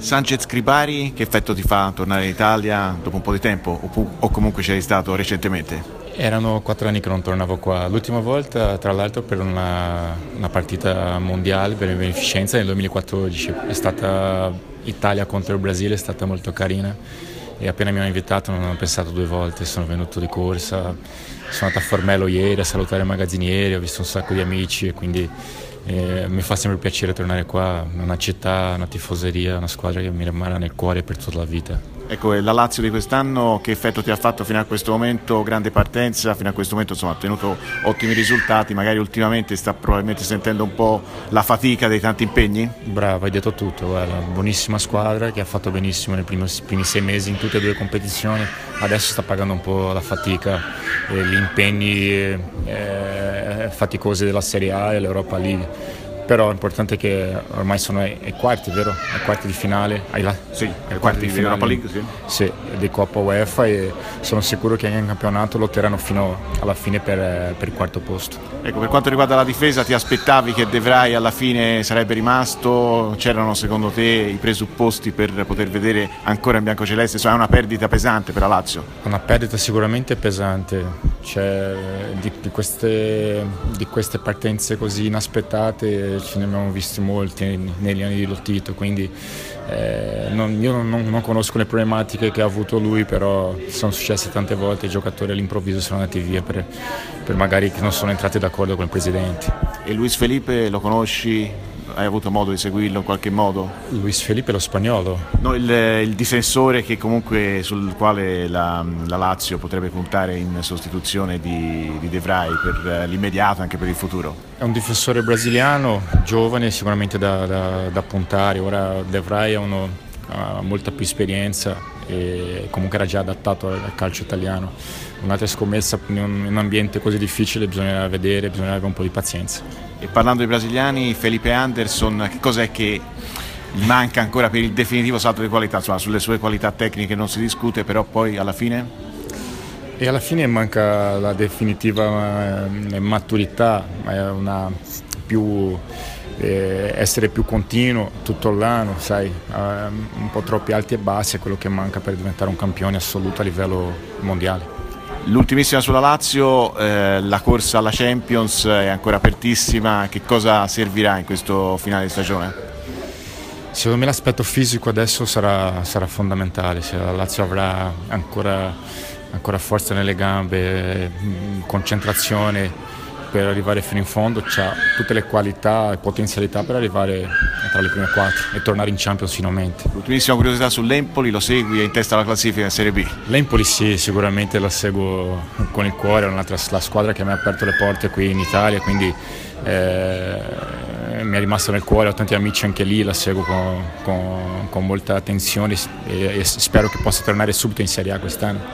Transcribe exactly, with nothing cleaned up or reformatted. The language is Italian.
Sanchez Scribari, che effetto ti fa tornare in Italia dopo un po' di tempo o, o comunque c'eri stato recentemente? Erano quattro anni che non tornavo qua, l'ultima volta tra l'altro per una, una partita mondiale per beneficenza nel duemilaquattordici, è stata Italia contro il Brasile, è stata molto carina e appena mi hanno invitato non ho pensato due volte, sono venuto di corsa, sono andato a Formello ieri a salutare i magazzinieri, ho visto un sacco di amici e quindi eh, mi fa sempre piacere tornare qua, una città, una tifoseria, una squadra che mi rimarrà nel cuore per tutta la vita. Ecco, la Lazio di quest'anno che effetto ti ha fatto fino a questo momento? Grande partenza, fino a questo momento insomma ha ottenuto ottimi risultati, magari ultimamente sta probabilmente sentendo un po' la fatica dei tanti impegni? Bravo, hai detto tutto, guarda, buonissima squadra che ha fatto benissimo nei primi, primi sei mesi in tutte e due le competizioni, adesso sta pagando un po' la fatica, eh, gli impegni eh, faticosi della Serie A e l'Europa League. Però l'importante è che ormai sono ai, ai quarti, vero? Ai quarti di finale, ai la... sì, ai quarti, quarti di finale Europa League, sì. Sì, di Coppa UEFA e sono sicuro che anche in campionato lotteranno fino alla fine per, per il quarto posto. Ecco, per quanto riguarda la difesa, ti aspettavi che De Vrij alla fine sarebbe rimasto? C'erano secondo te i presupposti per poter vedere ancora in biancoceleste? Insomma, è una perdita pesante per la Lazio? Una perdita sicuramente pesante. Cioè, di, di, queste, di queste partenze così inaspettate ce ne abbiamo visti molti negli anni di Lotito, quindi eh, non, io non, non conosco le problematiche che ha avuto lui, però sono successe tante volte, i giocatori all'improvviso sono andati via per, per magari che non sono entrati d'accordo con il presidente. E Luis Felipe lo conosci? Hai avuto modo di seguirlo in qualche modo? Luis Felipe, lo spagnolo? No, il, il difensore che comunque sul quale la, la Lazio potrebbe puntare in sostituzione di, di De Vrij per l'immediato, anche per il futuro. È un difensore brasiliano, giovane, sicuramente da, da, da puntare. Ora De Vrij ha, uno, ha molta più esperienza e comunque era già adattato al calcio italiano. Un'altra scommessa in un ambiente così difficile bisogna vedere, bisogna avere un po' di pazienza. E parlando dei brasiliani, Felipe Anderson, che cos'è che gli manca ancora per il definitivo salto di qualità? Insomma, sulle sue qualità tecniche non si discute, però poi alla fine? E alla fine manca la definitiva maturità, una più, eh, essere più continuo tutto l'anno, sai, eh, un po' troppi alti e bassi è quello che manca per diventare un campione assoluto a livello mondiale. L'ultimissima sulla Lazio, eh, la corsa alla Champions è ancora apertissima, che cosa servirà in questo finale di stagione? Secondo me l'aspetto fisico adesso sarà, sarà fondamentale, se la Lazio avrà ancora, ancora forza nelle gambe, concentrazione per arrivare fino in fondo, ha tutte le qualità e potenzialità per arrivare tra le prime quattro e tornare in Champions finalmente. L'ultimissima curiosità sull'Empoli, lo segui, è in testa alla classifica in Serie B? L'Empoli sì, sicuramente la seguo con il cuore, è un'altra la squadra che mi ha aperto le porte qui in Italia, quindi eh, mi è rimasto nel cuore, ho tanti amici anche lì, la seguo con, con, con molta attenzione e, e spero che possa tornare subito in Serie A quest'anno.